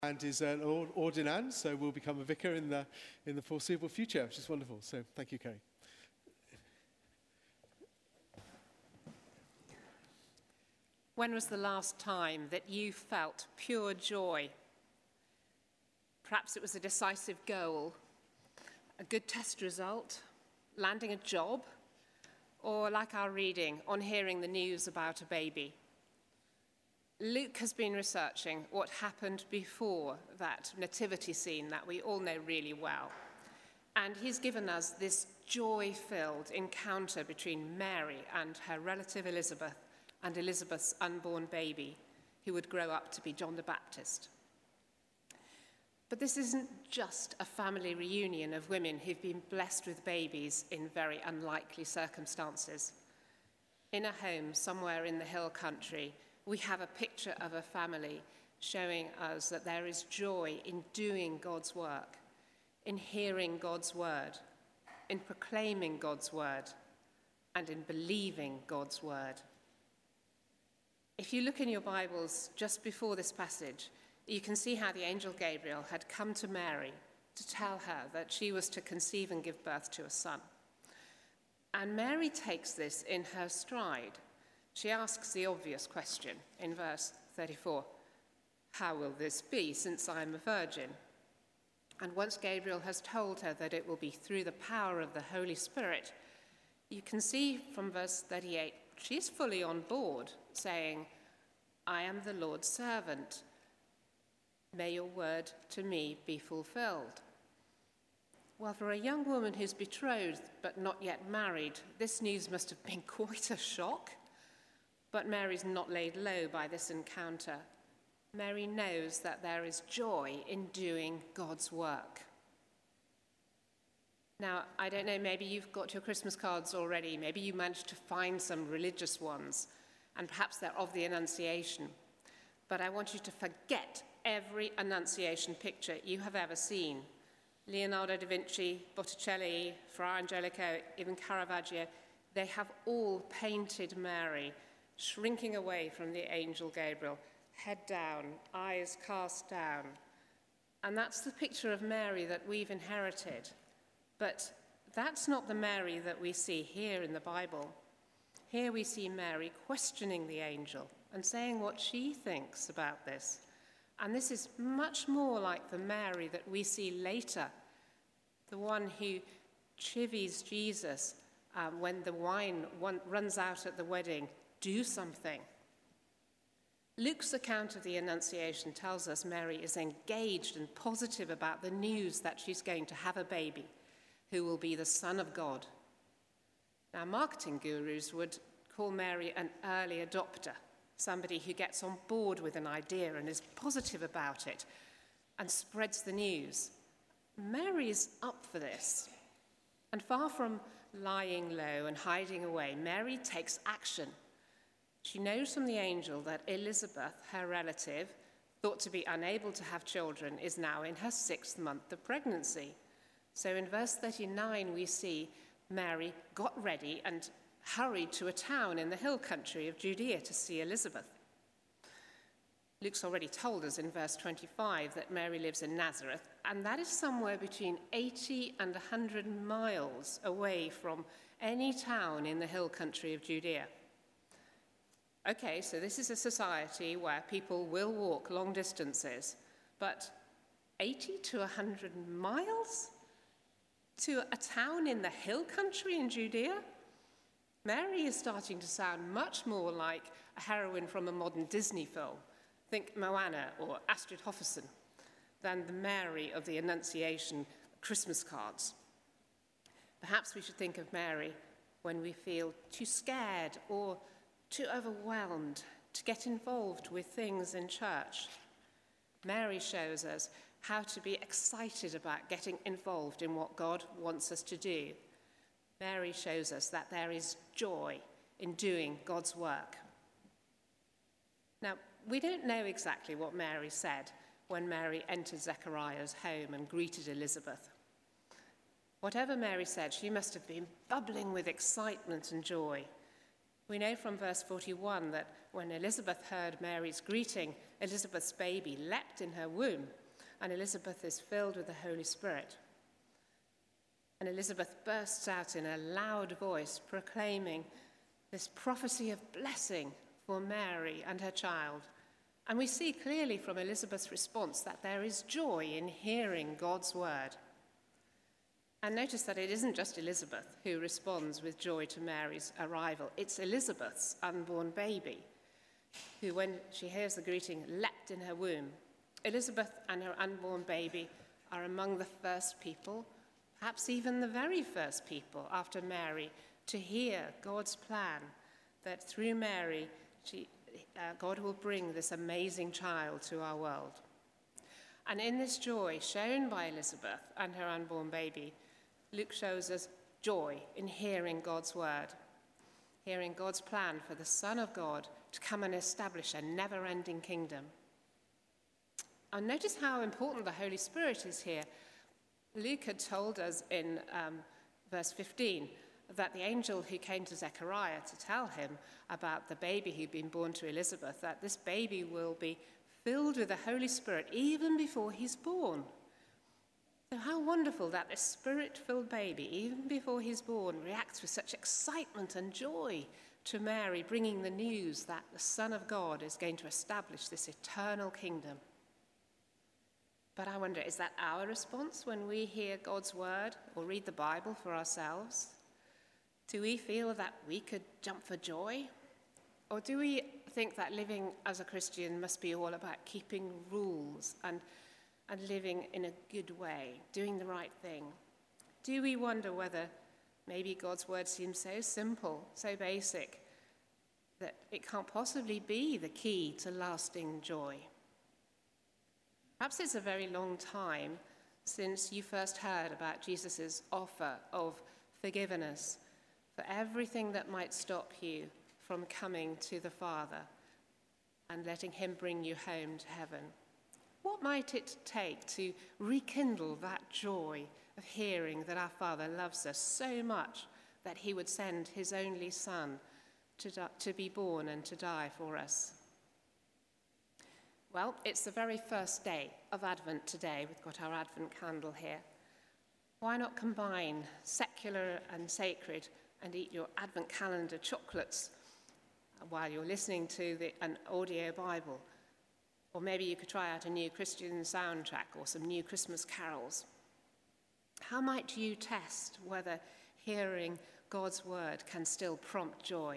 and is an ordinand, so will become a vicar in the foreseeable future, which is wonderful. So thank you, Kerry. When was the last time that you felt pure joy? Perhaps it was a decisive goal, a good test result, landing a job, or like our reading, on hearing the news about a baby. Luke has been researching what happened before that nativity scene that we all know really well. And he's given us this joy-filled encounter between Mary and her relative Elizabeth and Elizabeth's unborn baby, who would grow up to be John the Baptist. But this isn't just a family reunion of women who've been blessed with babies in very unlikely circumstances. In a home somewhere in the hill country, we have a picture of a family showing us that there is joy in doing God's work, in hearing God's word, in proclaiming God's word, and in believing God's word. If you look in your Bibles just before this passage, you can see how the angel Gabriel had come to Mary to tell her that she was to conceive and give birth to a son. And Mary takes this in her stride. She asks the obvious question in verse 34, how will this be since I am a virgin? And once Gabriel has told her that it will be through the power of the Holy Spirit, you can see from verse 38, she's fully on board, saying, I am the Lord's servant. May your word to me be fulfilled. Well, for a young woman who's betrothed but not yet married, this news must have been quite a shock. But Mary's not laid low by this encounter. Mary knows that there is joy in doing God's work. Now, I don't know, maybe you've got your Christmas cards already. Maybe you managed to find some religious ones, and perhaps they're of the Annunciation. But I want you to forget every Annunciation picture you have ever seen. Leonardo da Vinci, Botticelli, Fra Angelico, even Caravaggio, they have all painted Mary shrinking away from the angel Gabriel, head down, eyes cast down. And that's the picture of Mary that we've inherited. But that's not the Mary that we see here in the Bible. Here we see Mary questioning the angel and saying what she thinks about this. And this is much more like the Mary that we see later, the one who chivies Jesus when the wine runs out at the wedding. Do something. Luke's account of the Annunciation tells us Mary is engaged and positive about the news that she's going to have a baby who will be the Son of God. Now, marketing gurus would call Mary an early adopter, somebody who gets on board with an idea and is positive about it and spreads the news. Mary is up for this. And far from lying low and hiding away, Mary takes action. She knows from the angel that Elizabeth, her relative, thought to be unable to have children, is now in her 6th month of pregnancy. So in verse 39, we see Mary got ready and hurried to a town in the hill country of Judea to see Elizabeth. Luke's already told us in verse 25 that Mary lives in Nazareth, and that is somewhere between 80 and 100 miles away from any town in the hill country of Judea. Okay, so this is a society where people will walk long distances, but 80 to 100 miles to a town in the hill country in Judea? Mary is starting to sound much more like a heroine from a modern Disney film, think Moana or Astrid Hofferson, than the Mary of the Annunciation Christmas cards. Perhaps we should think of Mary when we feel too scared or too overwhelmed to get involved with things in church. Mary shows us how to be excited about getting involved in what God wants us to do. Mary shows us that there is joy in doing God's work. Now, we don't know exactly what Mary said when Mary entered Zechariah's home and greeted Elizabeth. Whatever Mary said, she must have been bubbling with excitement and joy. We know from verse 41 that when Elizabeth heard Mary's greeting, Elizabeth's baby leapt in her womb, and Elizabeth is filled with the Holy Spirit. And Elizabeth bursts out in a loud voice, proclaiming this prophecy of blessing for Mary and her child. And we see clearly from Elizabeth's response that there is joy in hearing God's word. And notice that it isn't just Elizabeth who responds with joy to Mary's arrival. It's Elizabeth's unborn baby, who, when she hears the greeting, leapt in her womb. Elizabeth and her unborn baby are among the first people, perhaps even the very first people after Mary, to hear God's plan that through Mary, God will bring this amazing child to our world. And in this joy shown by Elizabeth and her unborn baby, Luke shows us joy in hearing God's word, hearing God's plan for the Son of God to come and establish a never-ending kingdom. And notice how important the Holy Spirit is here. Luke had told us in verse 15 that the angel who came to Zechariah to tell him about the baby who'd been born to Elizabeth, that this baby will be filled with the Holy Spirit even before he's born. So how wonderful that this Spirit-filled baby, even before he's born, reacts with such excitement and joy to Mary, bringing the news that the Son of God is going to establish this eternal kingdom. But I wonder, is that our response when we hear God's word or read the Bible for ourselves? Do we feel that we could jump for joy? Or do we think that living as a Christian must be all about keeping rules and living in a good way, doing the right thing? Do we wonder whether maybe God's word seems so simple, so basic, that it can't possibly be the key to lasting joy? Perhaps it's a very long time since you first heard about Jesus' offer of forgiveness for everything that might stop you from coming to the Father and letting him bring you home to heaven. What might it take to rekindle that joy of hearing that our Father loves us so much that he would send his only Son to be born and to die for us? Well, it's the very first day of Advent today. We've got our Advent candle here. Why not combine secular and sacred and eat your Advent calendar chocolates while you're listening to an audio Bible? Or maybe you could try out a new Christian soundtrack or some new Christmas carols. How might you test whether hearing God's word can still prompt joy?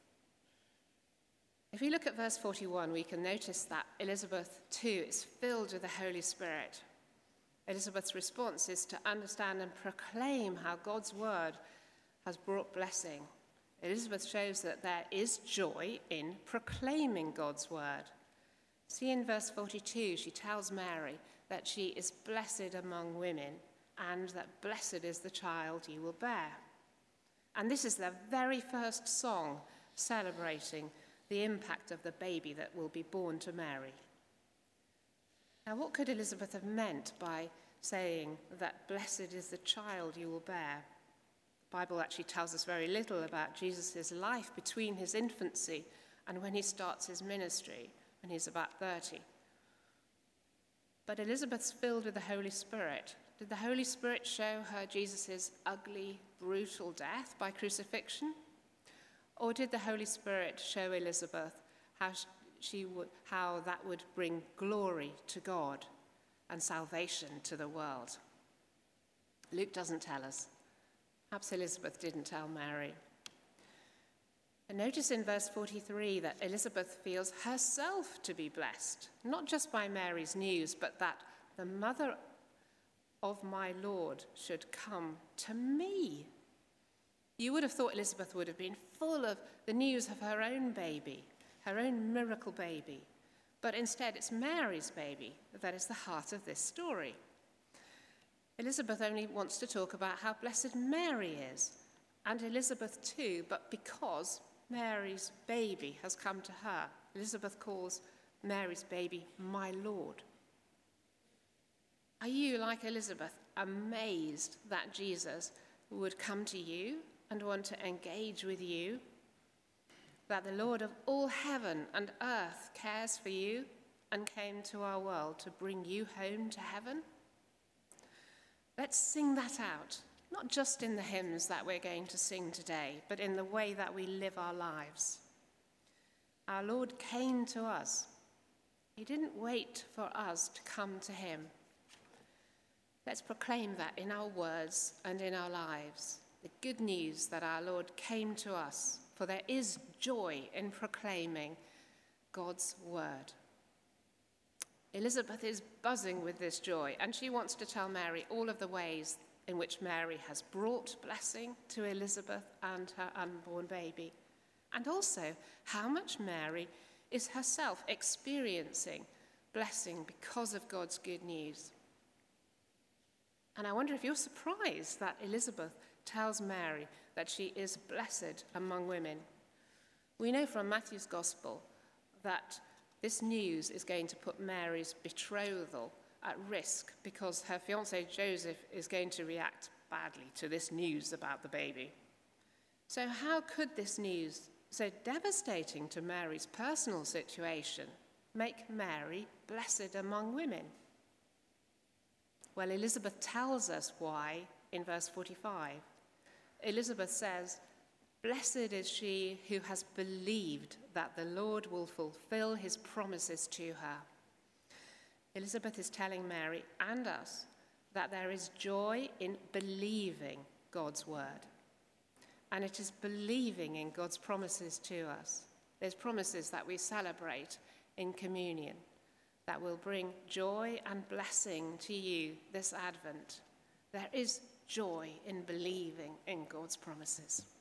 If we look at verse 41, we can notice that Elizabeth too is filled with the Holy Spirit. Elizabeth's response is to understand and proclaim how God's word has brought blessing. Elizabeth shows that there is joy in proclaiming God's word. See, in verse 42, she tells Mary that she is blessed among women and that blessed is the child you will bear. And this is the very first song celebrating the impact of the baby that will be born to Mary. Now, what could Elizabeth have meant by saying that blessed is the child you will bear? The Bible actually tells us very little about Jesus' life between his infancy and when he starts his ministry, when he's about 30. But Elizabeth's filled with the Holy Spirit. Did the Holy Spirit show her Jesus' ugly, brutal death by crucifixion? Or did the Holy Spirit show Elizabeth how that would bring glory to God and salvation to the world? Luke doesn't tell us. Perhaps Elizabeth didn't tell Mary. And notice in verse 43 that Elizabeth feels herself to be blessed, not just by Mary's news, but that the mother of my Lord should come to me. You would have thought Elizabeth would have been full of the news of her own baby, her own miracle baby. But instead, it's Mary's baby that is the heart of this story. Elizabeth only wants to talk about how blessed Mary is, and Elizabeth too, but because Mary's baby has come to her, Elizabeth calls Mary's baby my Lord. Are you, like Elizabeth, amazed that Jesus would come to you and want to engage with you? that the Lord of all heaven and earth cares for you and came to our world to bring you home to heaven? Let's sing that out, not just in the hymns that we're going to sing today, but in the way that we live our lives. Our Lord came to us. He didn't wait for us to come to him. Let's proclaim that in our words and in our lives, the good news that our Lord came to us, for there is joy in proclaiming God's word. Elizabeth is buzzing with this joy, and she wants to tell Mary all of the ways in which Mary has brought blessing to Elizabeth and her unborn baby, and also how much Mary is herself experiencing blessing because of God's good news. And I wonder if you're surprised that Elizabeth tells Mary that she is blessed among women. We know from Matthew's Gospel that this news is going to put Mary's betrothal at risk because her fiancé Joseph is going to react badly to this news about the baby. So how could this news, so devastating to Mary's personal situation, make Mary blessed among women? Well, Elizabeth tells us why in verse 45. Elizabeth says, "Blessed is she who has believed that the Lord will fulfill his promises to her." Elizabeth is telling Mary and us that there is joy in believing God's word. And it is believing in God's promises to us. There's promises that we celebrate in communion that will bring joy and blessing to you this Advent. There is joy in believing in God's promises.